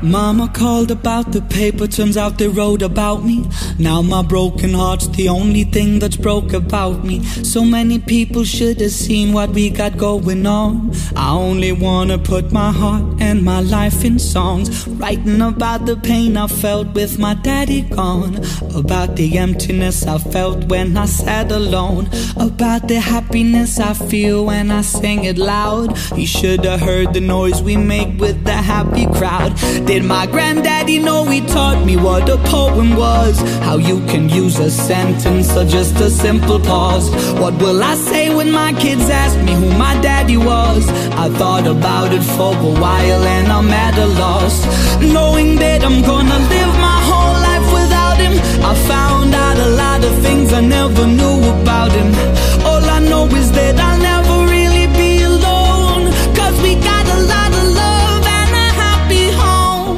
Mama called about the paper, turns out they wrote about me. Now my broken heart's the only thing that's broke about me. So many people should have seen what we got going on. I only wanna put my heart and my life in songs, writing about the pain I felt with my daddy gone, about the emptiness I felt when I sat alone, about the happiness I feel when I sing it loud. You should have heard the noise we make with the happy crowd. Did my granddaddy know he taught me what a poem was? How you can use a sentence or just a simple pause. What will I say when my kids ask me who my daddy was? I thought about it for a while and I'm at a loss, knowing that I'm gonna live my whole life without him. I found out a lot of things I never knew about him. All I know is that I'll never really be alone, 'cause we got a lot of love and a happy home.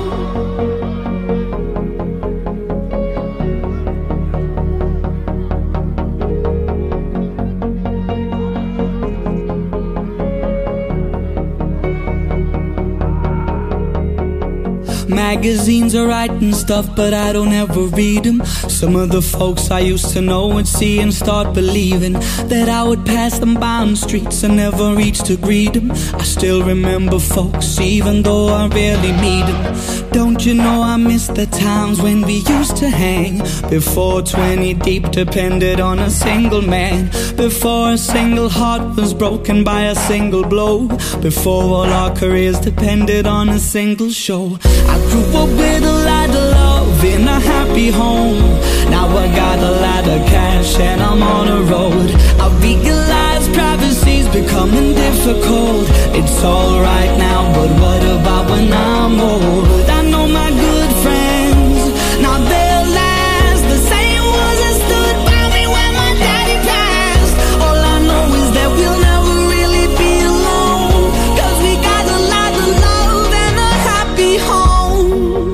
Magazines are writing stuff, but I don't ever read them. Some of the folks I used to know would see and start believing that I would pass them by on the streets and never reach to greet them. I still remember folks, even though I rarely meet them. Don't you know I miss the times when we used to hang, before 20 deep depended on a single man, before a single heart was broken by a single blow, before all our careers depended on a single show. I grew up with a lot of love in a happy home. Now I got a lot of cash and I'm on a road. I realize privacy's becoming difficult. It's alright now, but what about when I'm old? I know my good friends, now they'll last. The same ones that stood by me when my daddy passed. All I know is that we'll never really be alone, 'cause we got a lot of love and a happy home.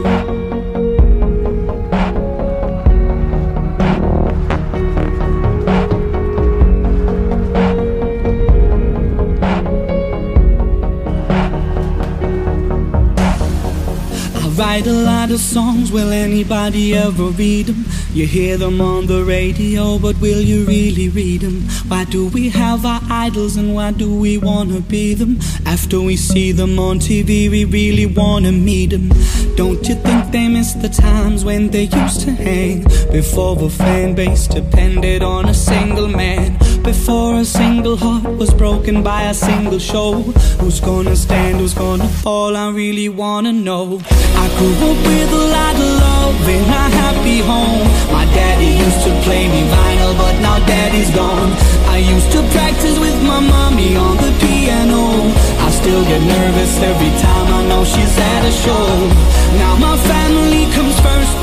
Write a lot of songs, will anybody ever read them? You hear them on the radio, but will you really read them? Why do we have our idols and why do we wanna be them? After we see them on TV, we really wanna meet them. Don't you think they miss the times when they used to hang, before the fan base depended on a single man, before a single heart was broken by a single show? Who's gonna stand, who's gonna fall? I really wanna know. I grew up with a lot of love in a happy home. My daddy used to play me vinyl, but now daddy's gone. I used to practice with my mommy on the piano. I still get nervous every time I know she's at a show. Now my family comes first,